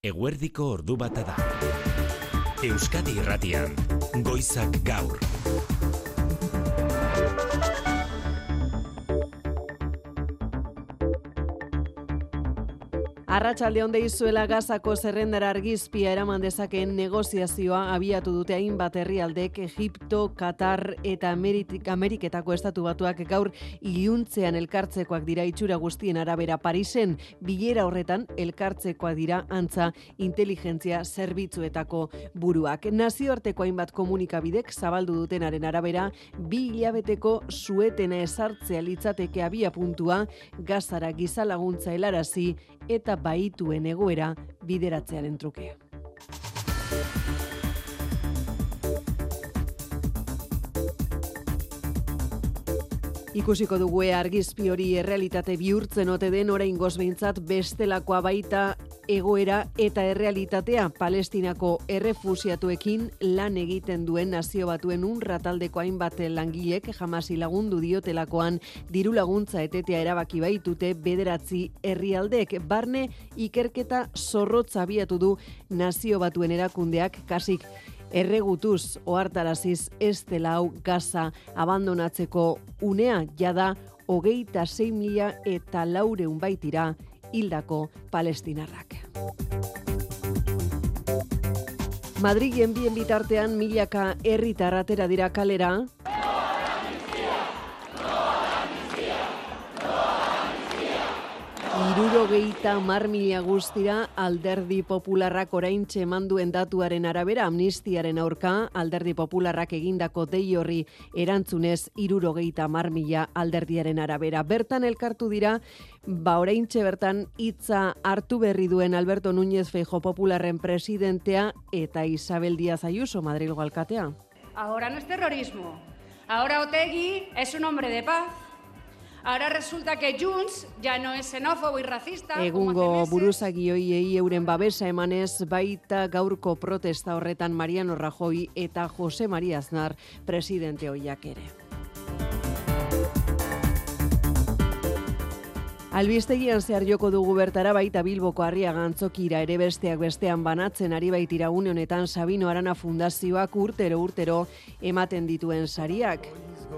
Eguerdiko ordu bata da. Euskadi Irratian, Goizak Gaur. Arratsalde on deizuela Gazako zerrendara argizpia eraman dezakeen negoziazioa abiatu dute hainbat herrialdek Egipto, Katar eta Ameriketako estatu batuak gaur iluntzean elkartzekoak dira itxura guztien arabera Parisen. Bilera horretan elkartzekoak dira antza inteligentzia zerbitzuetako buruak. Nazioarteko hainbat komunikabidek zabaldu dutenaren arabera 2 hilabeteko suetena ezartzea litzateke abia puntua Gazara giza laguntza helarazi eta baituen egoera bideratzearen truke. Ikusiko dugu argizpi hori errealitate bihurtzen ote den oraingoz behintzat bestelakoa baita egoera eta errealitatea. Palestinako errefusiatuekin lan egiten duen Nazio Batuen UNRWA taldeko hainbat langilek Hamasi lagundu diotelakoan diru laguntza etetea erabaki baitute 9 herrialdek. Barne ikerketa zorrotza abiatu du Nazio Batuen erakundeak kasik erregutuz ohartaraziz ez dela hau Gaza abandonatzeko unea jada 26.400 baitira hildako palestinarrak. Madrilen bien bitartean milaka herritar atera dira kalera. Hirurogeita hamar mila guztira Alderdi Popularrak oraintxe eman duen datuaren arabera amnistiaren aurka Alderdi Popularrak egindako dei horri erantzunez 70.000 alderdiaren arabera. Bertan elkartu dira oraintxe bertan hitza hartu berri duen Alberto Núñez Feijóo Popularren presidentea eta Isabel Díaz Ayuso Madrilgo alkatea. Ahora no es terrorismo. Ahora Otegi es un hombre de paz. Ahora resulta que Junts ya no es xenófobo y racista. Egungo buruzagi hoiei euren babesa emanez baita gaurko protesta horretan Mariano Rajoy eta Jose María Aznar presidente hoiak ere. Albistegian zehar joko dugu bertara baita Bilboko Arriaga antzokira ere besteak bestean banatzen ari baitira une honetan Sabino Arana Fundazioak urtero ematen dituen sariak.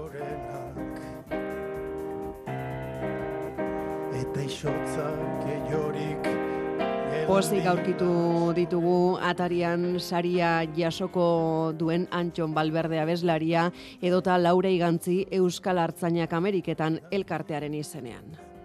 Pozik aurkitu ditugu atarian saria jasoko duen Antxon Balberde abeslaria edota Laura Igantzi Euskal Artzainak Ameriketan elkartearen izenean.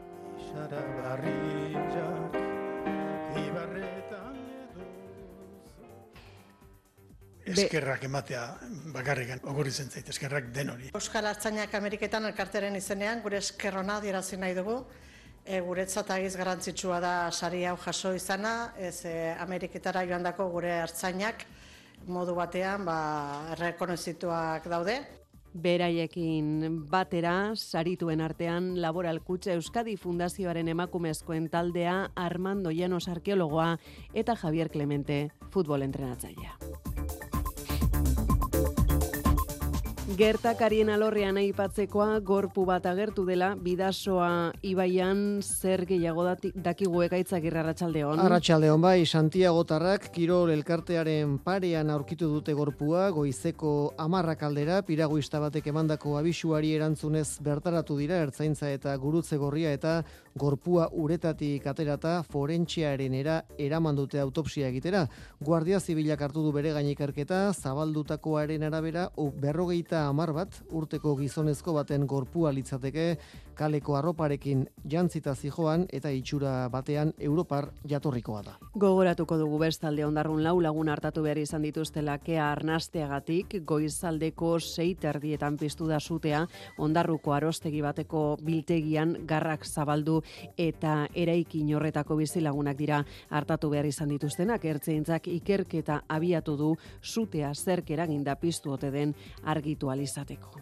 Eskerrak ematea bakarrikan okurritzen zait, eskerrak den hori. Euskal Artzainak Ameriketan elkartearen izenean gure eskerrona adierazi nahi dugu. Guretzat agiz garrantzitsua da sari hau jaso izana, Ameriketara joandako gure artzainak modu batean errekonozituak daude. Beraiekin batera, sarituen artean Laboral Kutxa Euskadi Fundazioaren emakumezkoen taldea Armando Llanos arkeologoa eta Javier Clemente futbol entrenatzailea. Gertakarien alorrean aipatzekoa gorpu bat agertu dela Bidasoa ibaian zer gehiago dakigu Ekaitzagirre arratsaldeon. Arratsaldeon bai, Santiagotarrak kirol elkartearen parean aurkitu dute gorpua goizeko 10 aldera piraguista batek emandako abisuari erantzunez bertaratu dira ertzaintza eta gurutze gorria eta gorpua uretatik aterata forentziarenera eraman dute autopsia egitera. Guardia Zibilak hartu du bere gain ikerketa, zabaldutakoaren arabera 50 bat urteko gizonezko baten gorpua litzateke kaleko arroparekin jantzita zijoan eta itxura batean europar jatorrikoa da. Gogoratuko dugu bestalde Ondarrun 4 lagun hartatu behar izan dituztela kea arnasteagatik goizaldeko 6:30 piztu da sutea Ondarruko arostegi bateko biltegian garrak zabaldu eta eraikin horretako bizilagunak dira hartatu behar izan dituztenak. Ertzaintzak ikerketa abiatu du sutea zerk eraginda piztu ote den argitu alizateko.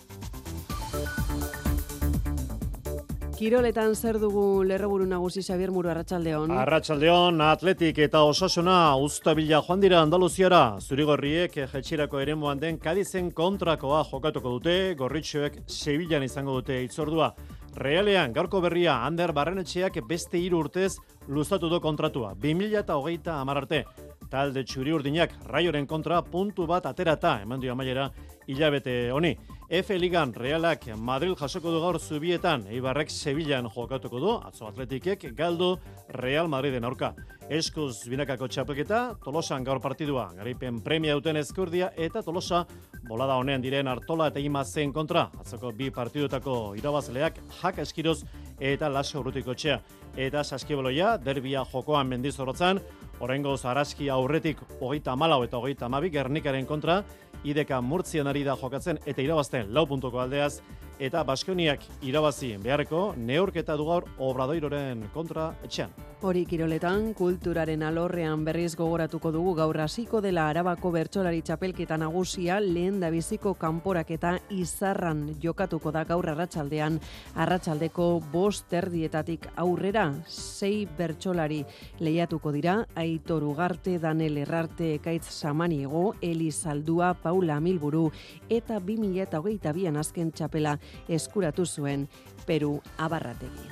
Kiroletan zer dugu lerroburu nagusi Xabier Muro arratsaldeon. Arratsaldeon, Atletik eta Osasuna uztabila joan dira Andaluziara. Zurigorriek jetxirako eremuan den Kadizen kontrakoa jokatuko dute, gorritxoek Sevillan izango dute hitzordua. Realean, gaurko berria, Ander Barrenetxeak beste 3 urtez luzatu du kontratua, 2030 arte. Talde txuri-urdinak Raioren kontra puntu bat aterata, eman dio amaiera hilabete honi. F Ligan Realak Madrid jasoko du gaur Zubietan, Eibarrek Sevillan jokatuko du, atzo Atletikek galdu Real Madriden aurka. Eskuz binakako txapelketa, Tolosan gaur partidua, garaipen premia duten Ezkurdia eta Tolosa bolada honean diren Artola eta Imazen kontra. Atzoko 2 partidutako irabazleak Jaka Eskiroz eta Laso Urrutikotxea. Eta Saskiboloia, derbia jokoan Mendizorrotzan, oraingoz Araski aurretik 34 eta 32 Gernikaren kontra, Ideka Murtzian ari da jokatzen eta irabazten 4 puntuko aldeaz, eta Baskoniak irabazi beharreko neurketa du gaur Obradoiroren kontra etxean. Hori kiroletan, kulturaren alorrean berriz gogoratuko dugu gaur hasiko dela Arabako bertsolari txapelketa nagusia lehen dabiziko kanporaketa Izarran jokatuko da gaur arratsaldean. Arratsaldeko 5:30 aurrera 6 bertsolari lehiatuko dira, Aitor Ugarte, Danel Errarte, Ekaitz Samaniego, Eli Saldua, Paula Milburu eta 2022an azken txapela eskuratu zuen Peru Abarrategi.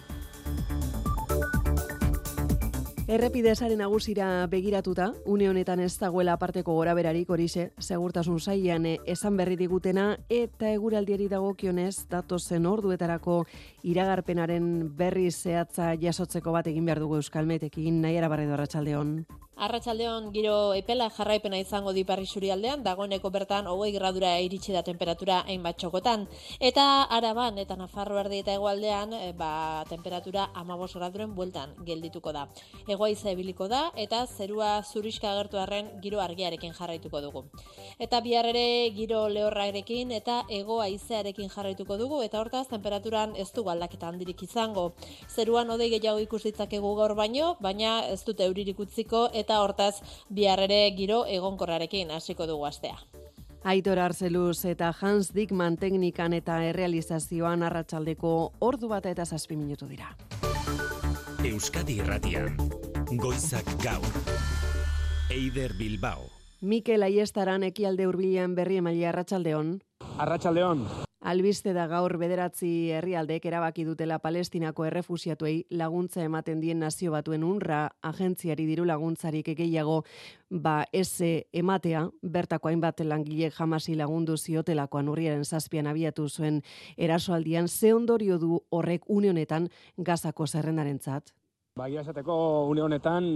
Errepidesaren nagusira begiratuta, une honetan ez dagoela aparteko goraberarik horixe, segurtasun sailean esan berri digutena eta eguraldiari dagokionez datozen orduetarako iragarpenaren berri zehatza jasotzeko bat egin behar dugu Euskalmetekin. Naiara Barredo, arratsaldeon. Arratsaldeon giro epela jarraipena izango du Ipar Isurialdean, dagoeneko bertan 20 gradura iritsi da temperatura hainbat txokotan. Eta Araban eta Nafarroa erdi eta hegoaldean temperatura 15 graduren bueltan geldituko da. Hego-haize ibiliko da eta zerua zuriska agertu arren giro argiarekin jarraituko dugu. Eta bihar ere giro lehorrarekin eta hego-haizearekin jarraituko dugu eta hortaz temperaturan ez dugu aldaketa handirik izango. Zeruan hodei gehiago ikus ditzakegu gaur baina ez dute euririk utziko eta hortaz bihar ere giro egonkorrarekin hasiko dugu astea. Aitor Arzeluz eta Hans Dickman teknikan eta errealizazioan arratsaldeko 1:07 dira. Euskadi Irratian, Goizak Gaur, Eider Bilbao. Mikel Aiestaran Ekialde Hurbilean berri emaile arratsaldeon. Arratsaldeon. Albiste da gaur 9 herrialdek erabaki dutela Palestinako errefuxiatuei laguntza ematen dien Nazio Batuen UNRWA agentziari diru laguntzarik gehiago ez ematea, bertako hainbat langilek Hamasi lagundu ziotelakoan urriaren 7an abiatu zuen erasoaldian. Ze ondorio du horrek une honetan Gazako zerrendarentzat? Bagia esateko une honetan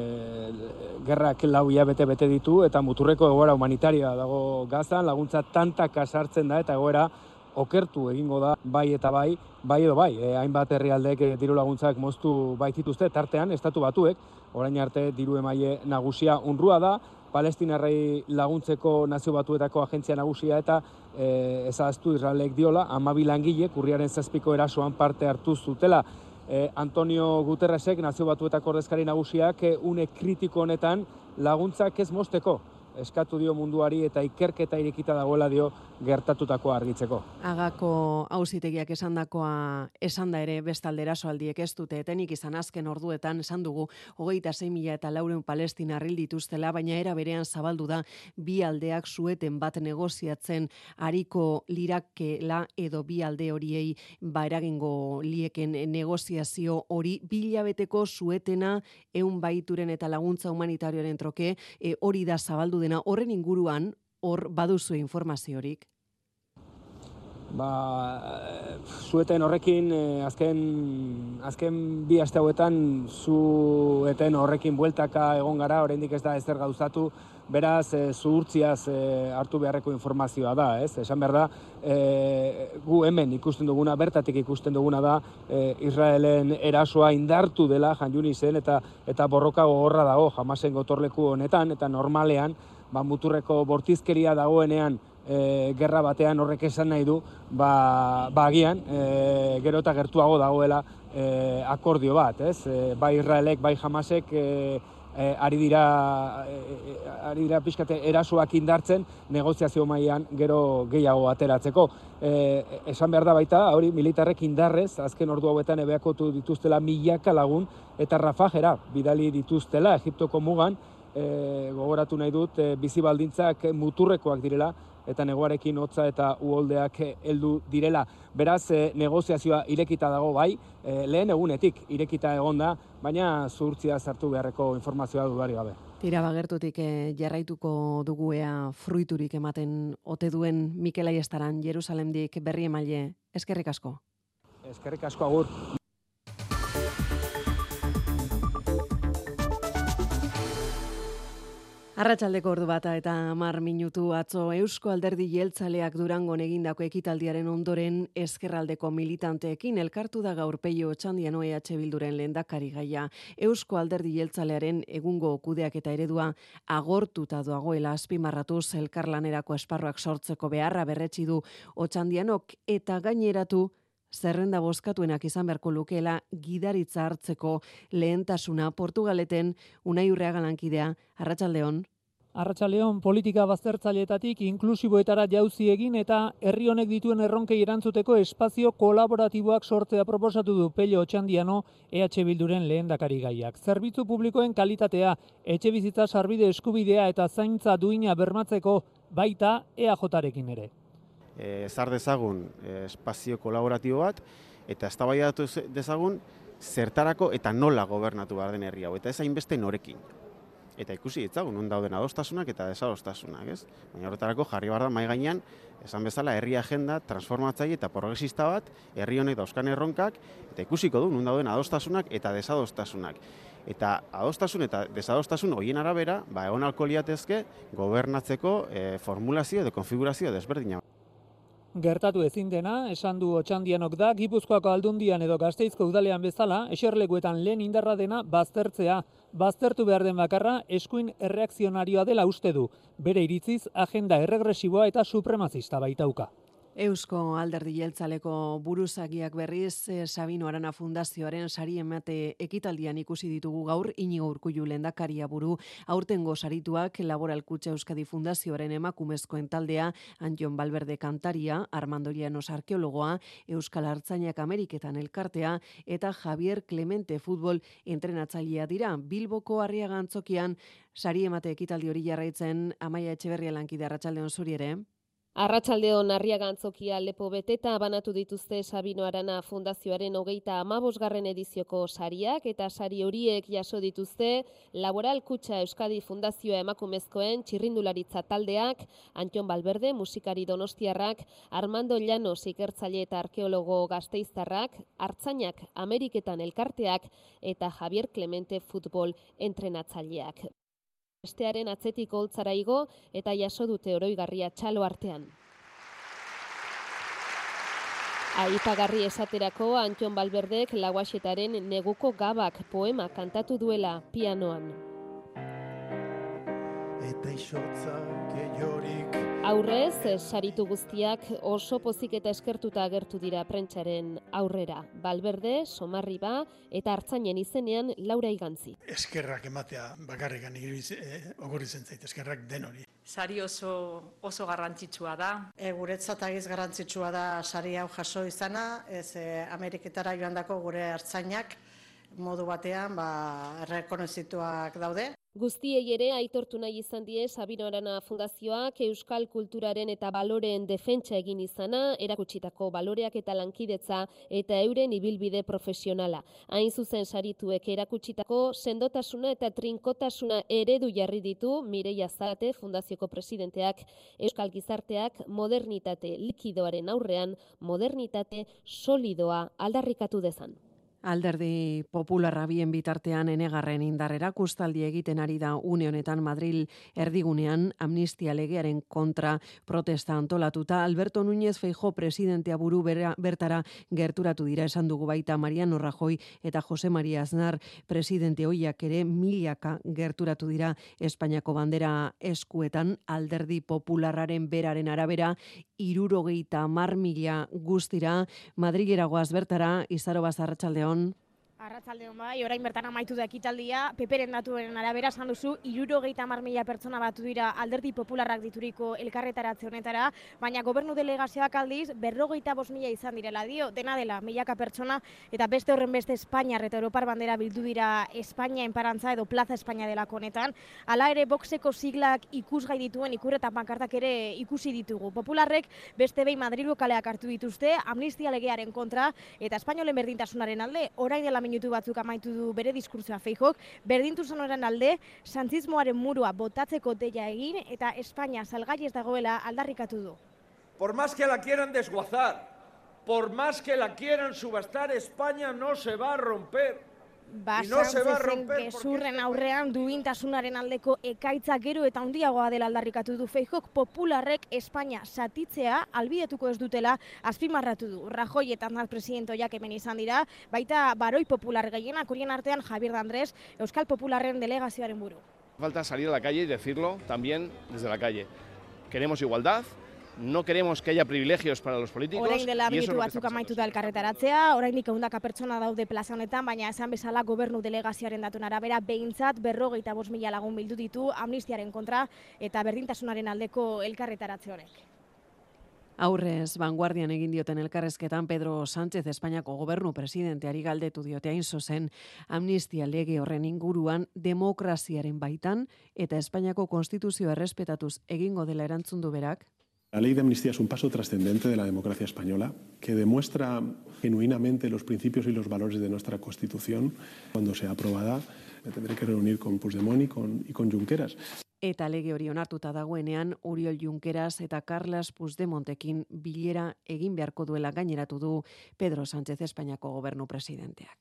gerrak 4 hilabete bete ditu eta muturreko egoera humanitarioa dago Gazan, laguntza tantaka sartzen da eta egoera okertu egingo da bai eta bai edo bai. Hainbat herrialdeek diru laguntzak moztu baitituzte, tartean Estatu Batuek, orain arte diru emaile nagusia UNRWA da, Palestinarrei laguntzeko Nazio Batuetako agentzia nagusia eta ezaztu Israelek diola, 12 langilek urriaren 7ko erasoan parte hartu zutela. Antonio Guterresek, Nazio Batuetako ordezkari nagusiak, une kritiko honetan laguntzak ez mozteko eskatu dio munduari eta ikerketa irekita dagoela dio gertatutakoa argitzeko. Agako auzitegiak esanda ere bestalde erasoaldiek ez dute etenik izan azken orduetan esan dugu 26.400 palestinar hil dituztela, baina era berean zabaldu da bi aldeak sueten bat negoziatzen ariko lirakela edo bi alde horiei eragingo lieken negoziazio hori 2 hilabeteko suetena 100 baituren eta laguntza humanitarioaren troke hori da zabaldu dena. Horren inguruan, hor baduzu informaziorik? Zueten horrekin azken 2 aste hauetan zueten horrekin bueltaka egon gara, oraindik ez da ezer gauzatu, beraz zuhurtziaz hartu beharreko informazioa da, ez? Esan behar da, gu hemen ikusten duguna, bertatik ikusten duguna da, Israelen erasoa indartu dela Jan Yunisen eta borroka gogorra dago Hamasen gotorleku honetan, eta normalean, muturreko bortizkeria dagoenean gerra batean horrek esan nahi du, agian, gero eta gertuago dagoela akordio bat, ez? Bai Israelek, bai Hamasek ari dira pixkate erasoak indartzen negoziazio mailan gero gehiago ateratzeko. Esan behar da baita, hori militarrek indarrez, azken ordu hauetan ebeakotu dituztela 1000 lagun eta Rafajera bidali dituztela Egiptoko mugan, gogoratu nahi dut, bizi baldintzak muturrekoak direla eta neguarekin hotza eta uholdeak heldu direla. Beraz, negoziazioa irekita dago bai, lehen egunetik irekita egonda, baina zuhurtzia sartu beharreko informazioa dudari gabe. Tira bagertutik jarraituko dugu ea fruiturik ematen ote duen Mikel Aiestaran Jerusalemdik berri emaile. Eskerrik asko. Eskerrik asko agur. Arratsaldeko ordu bata eta 10 minutu atzo Eusko Alderdi Jeltzaleak Durangon egindako ekitaldiaren ondoren ezkerraldeko militanteekin elkartu da gaur Peio Otxandiano EH Bilduren lehendakari gaia. Eusko Alderdi Jeltzalearen egungo kudeaketa eredua agortuta dagoela azpimarratuz elkarlanerako esparruak sortzeko beharra berretsi du Otxandianok eta gaineratu zerrenda bozkatuenak izan beharko lukeela gidaritza hartzeko lehentasuna Portugaleten Unai Urreaga lankidea. Arratsaldeon. Arratsaldeon, politika baztertzaileetatik inklusiboetara jauzi egin eta herri honek dituen erronkei erantzuteko espazio kolaboratiboak sortzea proposatu du Pello Otxandiano EH Bilduren lehendakari gaiak. Zerbitzu publikoen kalitatea, etxebizitza sarbide eskubidea eta zaintza duina bermatzeko baita EAJarekin ere. Ezar dezagun espazio kolaboratibo bat eta eztabaidatu dezagun zertarako eta nola gobernatu behar den herri hau, eta ez hainbeste norekin. Eta ikusi ditzagun, non dauden adostasunak eta desadostasunak, ez? Baina horretarako jarri behar da mahai gainean, esan bezala herri agenda transformatzaile eta progresista bat, herri honek dauzkan erronkak, eta ikusiko du non dauden adostasunak eta desadostasunak. Eta adostasun eta desadostasun horien arabera, egon ahalko liratezke gobernatzeko formulazio edo konfigurazio desberdina. Gertatu ezin dena, esan du Otxandianok da, Gipuzkoako Aldundian edo Gasteizko udalean bezala, eserlekuetan lehen indarra dena baztertzea. Baztertu behar den bakarra eskuin erreakzionarioa dela uste du. Bere iritziz, agenda erregresiboa eta supremazista baitauka. Eusko Alderdi Jeltzaleko buruzagiak berriz Sabino Arana Fundazioaren sari emate ekitaldian ikusi ditugu gaur. Inigo Urkullu lehendakaria buru, aurtengo sarituak Laboral Kutxa Euskadi Fundazioaren emakumezkoen taldea, Antxon Balberde kantaria, Armando Llanos arkeologoa, Euskal Artzainak Ameriketan elkartea eta Javier Clemente futbol entrenatzailea dira. Bilboko Arriaga Antzokian sari emate ekitaldi hori jarraitzen Amaia Etxeberria lankide. Arratsaldeon zuri ere. Arratsaldeon Arriaga Antzokia lepo beteta banatu dituzte Sabino Arana Fundazioaren 35. edizioko sariak eta sari horiek jaso dituzte Laboral Kutxa Euskadi Fundazioa emakumezkoen txirrindularitza taldeak, Antxon Balberde musikari donostiarrak, Armando Llanos ikertzaile eta arkeologo gasteiztarrak, Artzainak Ameriketan elkarteak eta Javier Clemente futbol entrenatzaileak. Bestearen atzetik holtzara igo eta jaso dute oroigarria txalo artean. Aipagarri esaterako Antxon Balberdek Lauaxetaren Neguko Gabak poema kantatu duela pianoan. Eta aurrez, saritu guztiak oso pozik eta eskertuta agertu dira prentsaren aurrera. Balberde, Somarriba eta Artzainen izenean Laura Igantzi. Eskerrak ematea bakarrikan ogorritzen zait, eskerrak denori. Sari oso garrantzitsua da. Guretzat agiz garrantzitsua da sari hau jaso izana, Ameriketara joandako gure artzainak modu batean errekonozituak daude. Guztiei ere aitortu nahi izan die Sabino Arana Fundazioak euskal kulturaren eta baloreen defentsa egin izana, erakutsitako baloreak eta lankidetza eta euren ibilbide profesionala. Hain zuzen sarituek erakutsitako sendotasuna eta trinkotasuna eredu jarri ditu Mireia Zarate Fundazioko presidenteak, euskal gizarteak modernitate likidoaren aurrean modernitate solidoa aldarrikatu dezan. Alderdi Popularra bien bitartean enegarren indarrera kustaldi egiten ari da une honetan Madril erdigunean amnistia legearen kontra protesta antolatuta. Alberto Núñez Feijóo presidentea buru bertara gerturatu dira, esan dugu baita Mariano Rajoy eta Jose María Aznar presidente ohiak ere milaka gerturatu dira Espainiako bandera eskuetan. Alderdi Popularraren beraren arabera 70.000 guztira Madrilera goaz bertara. Izaro Arratsaldeon. Arratsaldeon bai, orain bertan amaitu da ekitaldia, PPren datuen arabera esan duzu 70.000 pertsona batu dira Alderdi Popularrak dituriko elkarretaratze honetara, baina gobernu delegazioak aldiz 55.000 izan direla dio, dena dela milaka pertsona eta beste horren beste Espainiar eta Europar bandera bildu dira Espainia enparantza edo Plaza Espainia delako honetan. Hala ere Voxeko siglak ikusgai dituen ikur eta pankartak ere ikusi ditugu. Popularrek beste behin Madrilgo kaleak hartu dituzte, amnistia legearen kontra eta espainolen berdintasunaren alde, orain dela minutu batzuk amaitu du bere diskurtsoa Feijóok, berdintasunaren alde, santzismoaren murua botatzeko deia egin eta Espainia salgai ez dagoela aldarrikatu du. Por más que la quieran desguazar, por más que la quieran subastar, España no se va a romper. Sánchezen gezurren aurrean duintasunaren aldeko ekaitza gero eta handiagoa dela aldarrikatu du Feijóok, Popularrek Espainia zatitzea albidetuko ez dutela azpimarratu du. Rajoy eta Aznar presidentoiak hemen izan dira, baita baroi popular gehienak, horien artean Javier de Andrés, Euskal Popularren delegazioaren buru. Falta salir a la calle y decirlo también desde la calle. Queremos igualdad. No queremos que haya privilegios para los políticos. Orain dela minutu batzuk amaitu da elkarretaratzea, oraindik 100 pertsona daude plaza honetan, baina esan bezala gobernu delegazioaren datuen arabera behintzat 55.000 lagun bildu ditu amnistiaren kontra eta berdintasunaren aldeko elkarretaratze honek. Aurrez, Vanguardian egin dioten elkarrezketan Pedro Sánchez Espainiako gobernu presidenteari galdetu diote hain zuzen amnistia lege horren inguruan demokraziaren baitan eta Espainiako konstituzioa errespetatuz egingo dela erantzun du berak. La ley de amnistía es un paso trascendente de la democracia española que demuestra genuinamente los principios y los valores de nuestra Constitución. Cuando sea aprobada me tendré que reunir con Puigdemont y con Junqueras. Eta lege hori onartuta dagoenean Oriol Junqueras eta Carles Puigdemontekin bilera egin beharko duela gaineratu du Pedro Sánchez Espainiako gobernu presidenteak.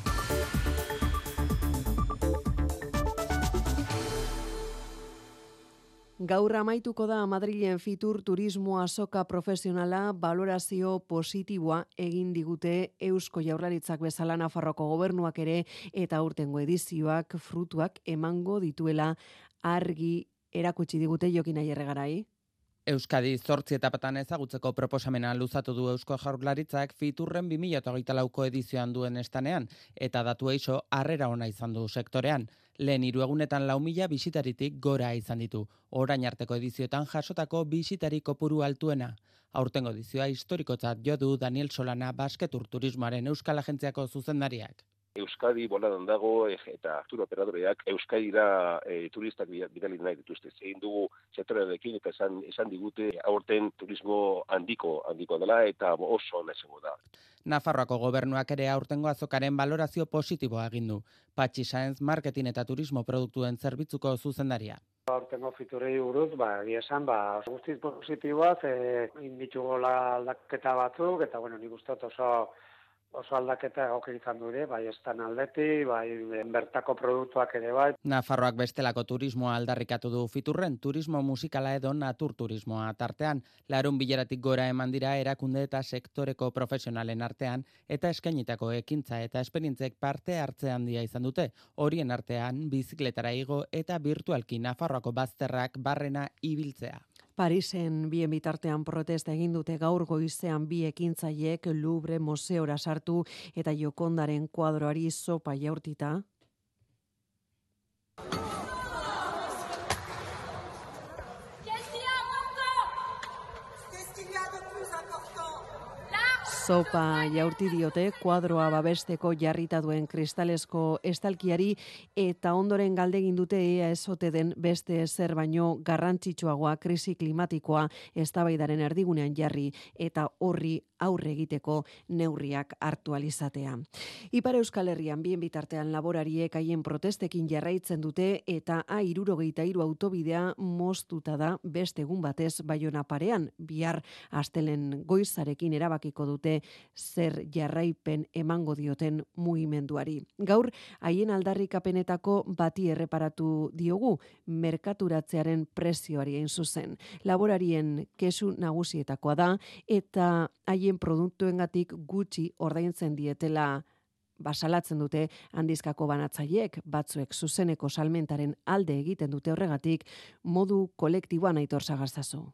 Gaur amaituko da Madrilen Fitur Turismo Azoka Profesionala balorazio positiboa egin digute Eusko Jaurlaritzak bezala Nafarroako gobernuak ere eta aurtengo edizioak frutuak emango dituela argi erakutsi digute Jokin Aierregarai. Euskadi 8 etapatan ezagutzeko proposamena luzatu du Eusko Jaurlaritzak Fiturren 2024ko edizioan duen estanean eta datu eixo harrera ona izan du sektorean. Lehen 3 egunetan 4.000 bisitaritik gora izan ditu. Orain arteko edizioetan jasotako bisitari kopuru altuena. Aurtengo edizioa historikotzat jo du Daniel Solana Basketur Turismoaren Euskal Agentziako zuzendariak. Euskadi boladan dago eta tur operadoreak Euskadira turistak bidali nahi dituzte. Egin dugu sektorearekin eta esan digute aurten turismo handiko dela eta oso ona izango da. Nafarroako gobernuak ere aurtengo azokaren balorazio positiboa egin du. Patxi Sáenz marketing eta turismo produktuen zerbitzuko zuzendaria. Aurtengo Fiturrei buruz, egia esan, guztiz positiboaz, inditugola aldaketa batzuk, eta nik uste oso aldaketa egoki izan dure, bai estan aldeti, bai bertako produktuak ere bai. Nafarroak bestelako turismoa aldarrikatu du Fiturren, turismo musikala edo naturturismoa tartean. Larun bileratik gora eman dira erakunde eta sektoreko profesionalen artean eta eskainitako ekintza eta esperientzek parte hartze handia izan dute. Horien artean bizikletara igo eta virtualki Nafarroako bazterrak barrena ibiltzea. Parisen bien bitartean protesta egin dute gaur goizean bi ekintzaileek Louvre museora sartu eta Jokondaren kuadroari sopa jaurtita. Sopa jaurti diote kuadroa babesteko jarrita duen kristalesko estalkiari eta ondoren galdegin dute ea ezote den beste ezer baino garrantzitsuagoa krisi klimatikoa eztabaidaren erdigunean jarri eta horri aurre egiteko neurriak hartu alizatea. Ipar Euskal Herrian bien bitartean laborariek haien protestekin jarraitzen dute eta A73 autobidea moztuta da beste egun batez Baiona parean. Bihar astelen goizarekin erabakiko dute zer jarraipen emango dioten mugimenduari. Gaur haien aldarrikapenetako bati erreparatu diogu merkaturatzearen prezioari hain zuzen. Laborarien kesu nagusietakoa da eta haien produktuengatik gutxi ordaintzen dietela basalatzen dute handizkako banatzaileek, batzuek zuzeneko salmentaren alde egiten dute horregatik modu kolektiboan Aitor Sagaztazu.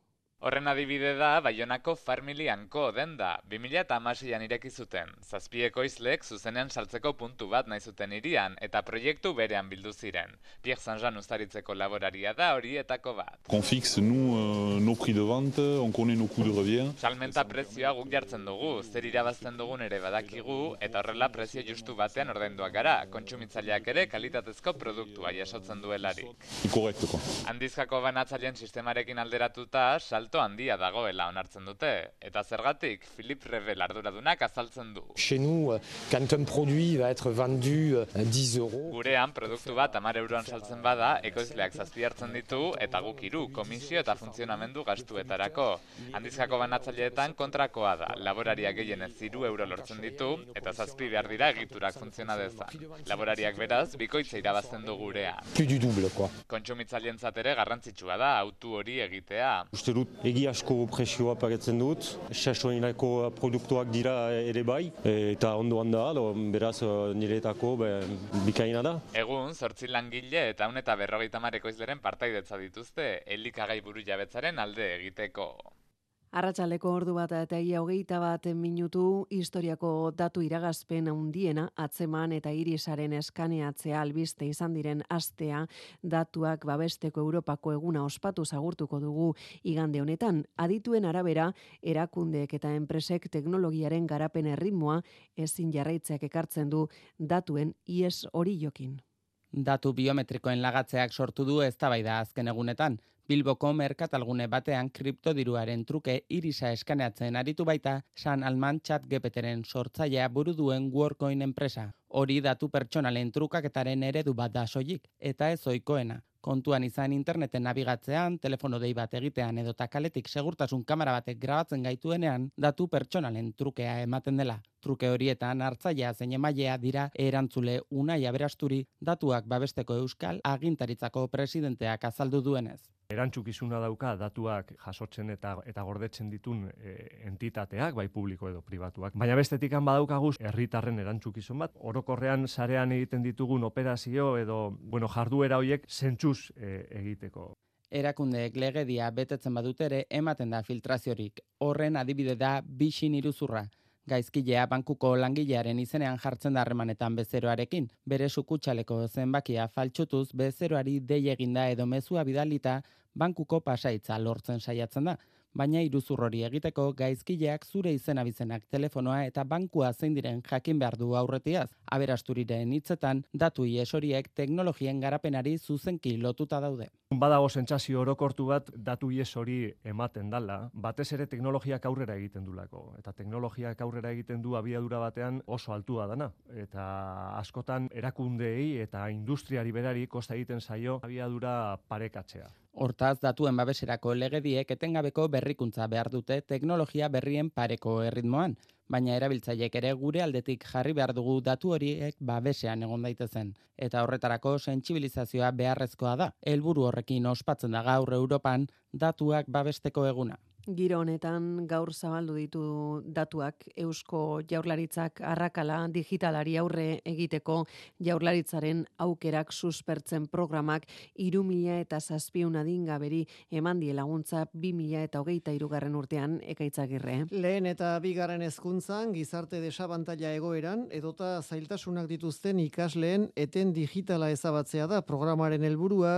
Horren adibide da Baionako Farmilianko denda. 2016an ireki zuten. 7 ekoizlek zuzenean saltzeko puntu bat nahi zuten hirian eta proiektu berean bildu ziren. Pierre Saint-Jean Uztaritzeko laboraria da horietako bat. On fixe nous nos prix de vente, on connaît nos coûts de revient. Salmenta prezioa guk jartzen dugu, zer irabazten dugun ere badakigu eta horrela prezio justu batean ordainduak gara, kontsumitzaileak ere kalitatezko produktua jasotzen duelarik. Correcto. Handizkako banatzaileen sistemarekin alderatuta salto handia dagoela onartzen dute, eta zergatik Philippe Revel arduradunak azaltzen du. Chez nous, quand un produit va être vendu 10 €. Gurean produktu bat 10 euroan saltzen bada, ekoizleak 7 hartzen ditu eta guk 3 komisio eta funtzionamendu gastuetarako. Handizkako banatzaileetan kontrakoa da. Laborariak gehienez 3 euro lortzen ditu eta 7 behar dira egiturak funtziona dezan. Laborariak beraz bikoitza irabazten du gurean. Plus du double, quoi. Kontsumitzaileentzat ere garrantzitsua da autu hori egitea. Uste dut egi asko prezioa paretzen dut, sasoinako produktuak dira ere bai, eta ondo handa, beraz nireetako bikaina da. Egun, 8 langile eta 150 ekoizleren partaidetza dituzte, elikagai buru jabetzaren alde egiteko. Arratsaleko ordu bat eta 21 minutu historiako datu iragazpen handiena atzeman eta irisaren eskaneatzea albiste izan diren astea datuak babesteko Europako eguna ospatu agurtuko dugu igande honetan. Adituen arabera, erakundeek eta enpresek teknologiaren garapen erritmoa ezin jarraitzeak ekartzen du datuen ihes hori jokin. Datu biometrikoen lagatzeak sortu du eztabaida azken egunetan. Bilboko merkatalgune batean kriptodiruaren truke irisa eskaneatzen aritu baita San Alman ChatGPTren sortzailea buru duen Workcoin enpresa. Hori datu pertsonalen trukaketaren eredu bat da soilik, eta ez ohikoena. Kontuan izan interneten nabigatzean, telefono dei bat egitean edota kaletik segurtasun kamera batek grabatzen gaituenean, datu pertsonalen trukea ematen dela. Truke horietan hartzailea zein emailea dira erantzule Unai Aberasturi datuak babesteko Euskal Agintaritzako presidenteak azaldu duenez. Erantzukizuna dauka datuak jasotzen eta gordetzen ditun entitateak, bai publiko edo pribatuak. Baina bestetikan badaukagu herritarren erantzukizun bat. Orokorrean sarean egiten ditugun operazio edo jarduera horiek zentzuz egiteko. Erakundeek legedia betetzen badute ere ematen da filtraziorik. Horren adibide da Bixin iruzurra. Gaizkilea bankuko langilearen izenean jartzen da harremanetan bezeroarekin. Bere sukutxaleko zenbakia faltsutuz bezeroari dei eginda edo mezua bidalita bankuko pasaitza lortzen saiatzen da. Baina iruzur hori egiteko gaizkileak zure izen-abizenak, telefonoa eta bankua zein diren jakin behar du aurretiaz. Aberasturiren hitzetan, datu ihes horiek teknologien garapenari zuzenki lotuta daude. Badago sentsazio orokortu bat datu ihes hori ematen dala, batez ere teknologiak aurrera egiten dulako. Eta teknologiak aurrera egiten du abiadura batean oso altua dana. Eta askotan erakundeei eta industriari berari kosta egiten zaio abiadura parekatzea. Hortaz, datuen babeserako legediek etengabeko berrikuntza behar dute teknologia berrien pareko erritmoan, baina erabiltzaileek ere gure aldetik jarri behar dugu datu horiek babesean egon daitezen. Eta horretarako sentsibilizazioa beharrezkoa da. Helburu horrekin ospatzen da gaur Europan datuak babesteko eguna. Giro honetan gaur zabaldu ditu datuak Eusko Jaurlaritzak arrakala digitalari aurre egiteko Jaurlaritzaren aukerak suspertzen programak 3.700 adingaberi eman die laguntza 2023 urtean Ekaitzagirre. Lehen eta bigarren hezkuntzan gizarte desabantaila egoeran edota zailtasunak dituzten ikasleen eten digitala ezabatzea da programaren helburua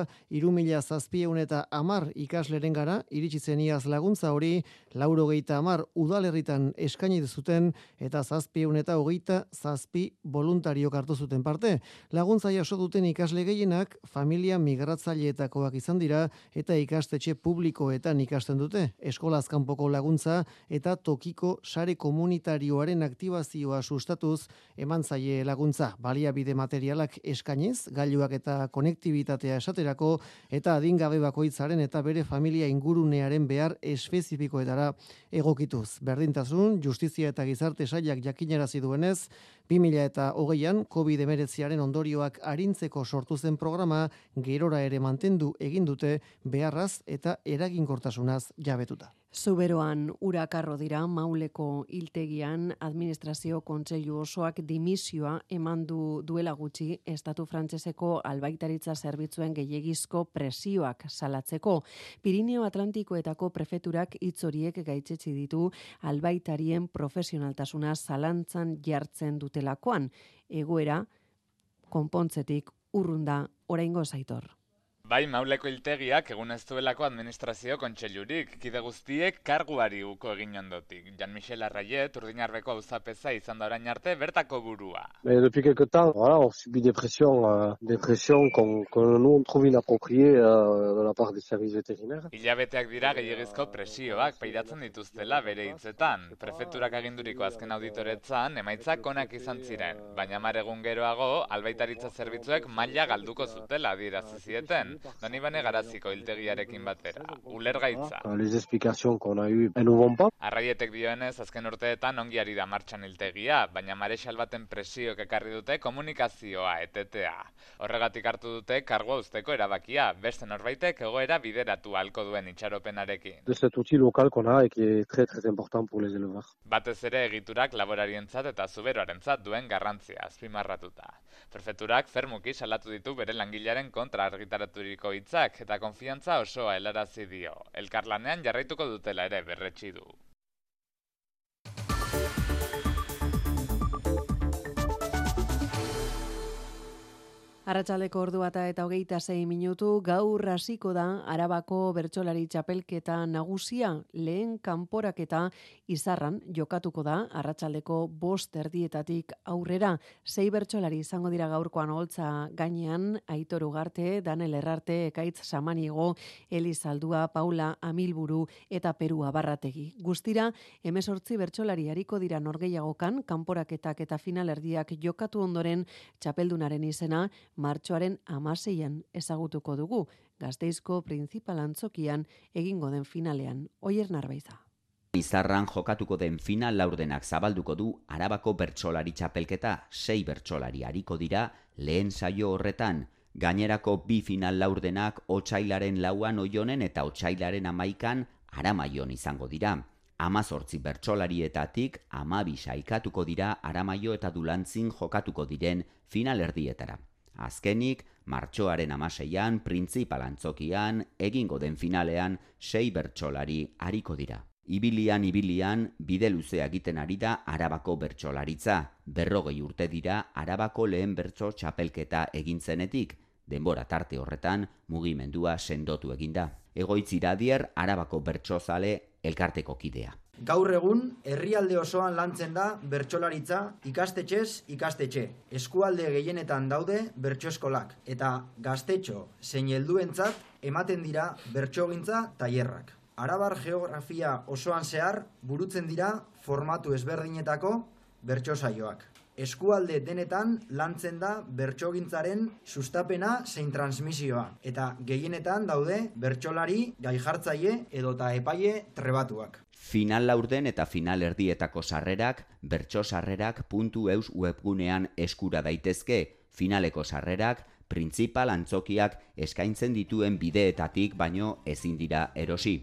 3.710 ikasleren gara iritsi zen iaz laguntza hori 90 udalerritan eskaini zuten eta 727 voluntariok hartu zuten parte. Laguntza jaso duten ikasle gehienak familia migratzaileetakoak izan dira eta ikastetxe publikoetan ikasten dute. Eskolaz kanpoko laguntza eta tokiko sare komunitarioaren aktibazioa sustatuz eman zaie laguntza. Baliabide materialak eskainiz, gailuak eta konektibitatea esaterako eta adingabe bakoitzaren eta bere familia ingurunearen behar espezifikoetara egokituz. Berdintasun, justizia eta gizarte sailak jakinarazi duenez, 2020an COVID-19aren ondorioak arintzeko sortu zen programa gerora ere mantendu egin dute beharraz eta eraginkortasunaz jabetuta. Zuberoan urakarro dira Mauleko hiltegian administrazio kontseilu osoak dimisioa eman duela gutxi estatu frantseseko albaitaritza zerbitzuen gehiegizko presioak salatzeko. Pirineo Atlantikoetako prefeturak hitz horiek gaitzetsi ditu albaitarien profesionaltasuna zalantzan jartzen dutelakoan. Egoera konpontzetik urrunda oraingoz Aitor. Bai, Mauleko hiltegiak egun ez duelako administrazio kontseilurik, kide guztiek karguari uko egin ondotik. Jean-Michel Arraiet, Urdinarbeko auzapeza izan da orain arte bertako burua. Depuis quelque temps, voilà, on subit des pressions qu'on nous trouve inappropriées de la part des services vétérinaires. Hilabeteak dira gehiegizko presioak pairatzen dituztela bere hitzetan. Prefeturak aginduriko azken auditoretzan emaitzak onak izan ziren, baina 10 egun geroago albaitaritza zerbitzuek maila galduko zutela adierazi zieten. Donibane Garaziko hiltegiarekin batera, ulergaitza. Les explications qu'on a eu ne vont pas. Arraietek dioenez, azken urteetan ongi ari da martxan hiltegia, baina marexal baten presiok ekarri dute komunikazioa etetea. Horregatik hartu dute kargua uzteko erabakia, beste norbaitek egoera bideratu ahalko duen itxaropenarekin. De cet outil local qu'on a et qui est très très important pour les éleveurs. Batez ere egiturak laborarientzat eta zuberoarentzat duen garrantzia azpimarratuta. Prefeturak fermuki salatu ditu bere langilearen kontra argitaraturiko hitzak eta konfiantza osoa helarazi dio. Elkarlanean jarraituko dutela ere berretsi du. Arratsaldeko 1:26 gaur hasiko da Arabako bertsolari txapelketa nagusia. Lehen kanporaketa Izarran jokatuko da arratsaldeko 5:00 aurrera. 6 bertsolari izango dira gaurkoan Oholtza gainean, Aitor Ugarte, Danel Errarte, Ekaitz Samaniego, Elizaldua, Paula Amilburu eta Peru Abarrategi. Guztira 18 bertsolari ariko dira norgehiagokan, kanporaketak eta finalerdiak jokatu ondoren txapeldunaren izena martxoaren 16an ezagutuko dugu, Gasteizko printzipal antzokian egingo den finalean. Oier Narbaiza. Izarran jokatuko den final laurdenak zabalduko du Arabako bertsolari txapelketa. 6 bertsolari ariko dira lehen saio horretan. Gainerako 2 final laurdenak otsailaren 4an Oionen eta otsailaren 11an Aramaion izango dira. 18 bertsolarietatik 12 saikatuko dira Aramaio eta Dulantzin jokatuko diren finalerdietara. Azkenik, martxoaren 16an, printzipal antzokian, egingo den finalean, 6 bertsolari ariko dira. Ibilian, bide luzea egiten ari da Arabako bertsolaritza. 40 urte dira Arabako lehen bertso txapelketa egin zenetik. Denbora tarte horretan, mugimendua sendotu eginda. Egoitz Iradier, Arabako bertsozale elkarteko kidea. Gaur egun, herrialde osoan lantzen da bertsolaritza ikastetxez ikastetxe. Eskualde gehienetan daude bertsoeskolak eta gaztetxo zein helduentzat ematen dira bertsogintza tailerrak. Arabar geografia osoan zehar burutzen dira formatu ezberdinetako bertsosaioak. Eskualde denetan lantzen da bertsogintzaren sustapena zein transmisioa eta gehienetan daude bertsolari gaijartzaile edota epaile trebatuak. Final laurden eta final erdietako sarrerak bertsosarrerak.eus webgunean eskura daitezke. Finaleko sarrerak printzipal antzokiak eskaintzen dituen bideetatik baino ezin dira erosi.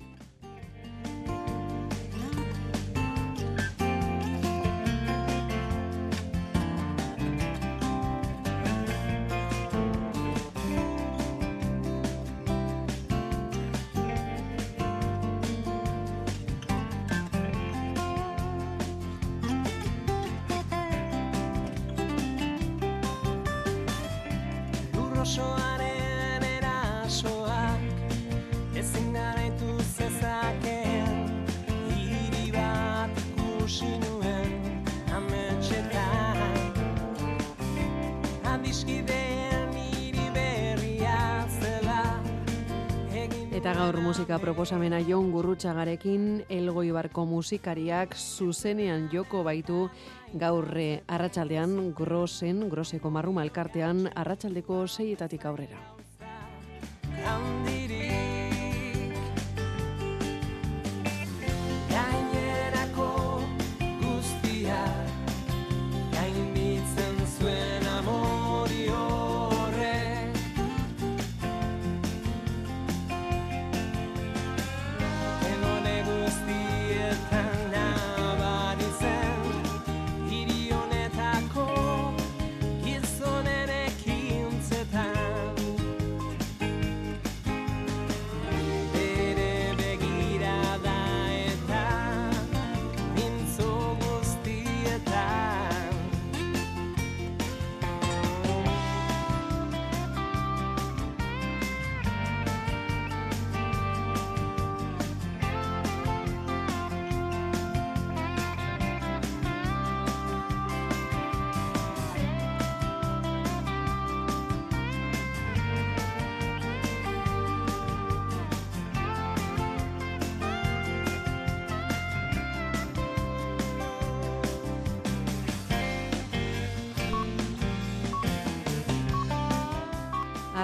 Eta gaur musika proposamena Jon Gurrutxagarekin Elgoibarko musikariak zuzenean joko baitu gaur arratsaldean Groseko Marruma elkartean arratsaldeko 6:00 aurrera.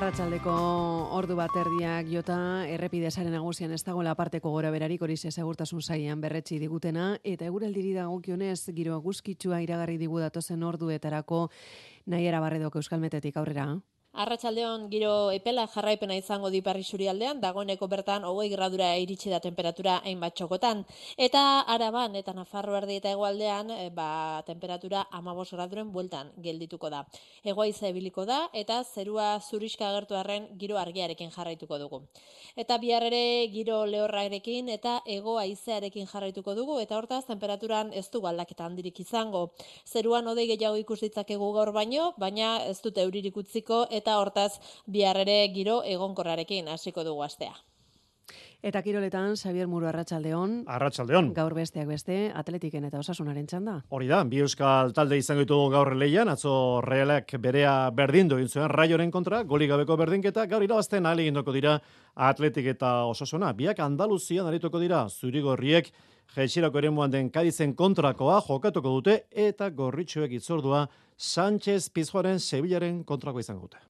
Arratsaldeko ordu bat erdiak jota, errepidesaren nagusian ez dagoela aparteko gora berarik, hori segurtasun sailean berretsi digutena, eta eguraldiri dagokionez giro eguzkitsua iragarri digu datozen orduetarako. Naiara Barredok Euskalmetetik aurrera. Arratsaldeon giro epela jarraipena izango di Ipar Isurialdean, dagoeneko bertan 20 gradura iritsi da temperatura hainbat txokotan. Eta Araban eta Nafarro erdi eta hegoaldean, temperatura 15 graduren bueltan geldituko da. Hego-haize ibiliko da eta zerua zuriska agertu arren giro argiarekin jarraituko dugu. Eta bihar ere giro lehorrarekin eta hego-haizearekin jarraituko dugu eta hortaz temperaturan ez du aldaketa handirik izango. Zeruan hodei gehiago ikus ditzakegu gaur baina ez dute euririk utziko eta hortaz bihar ere giro egonkorrarekin hasiko dugu astea. Eta kiroletan, Xabier Muro, arratsaldeon. Arratsaldeon. Gaur besteak beste, Atletiken eta Osasunaren txanda. Hori da, bi euskal talde izango ditugu gaur leian, atzo Realak berea berdindu egin zuen Raioren kontra, golik gabeko berdinketa, gaur irabazten ahal egindoko dira Atletik eta Osasuna. Biak Andaluzian arituko dira, zurigorriek jaitsierako eremuan den Kadizen kontrakoa jokatuko dute eta gorritxoek itzordua Sánchez Pizjuaren Sevillaren kontrako izango dute.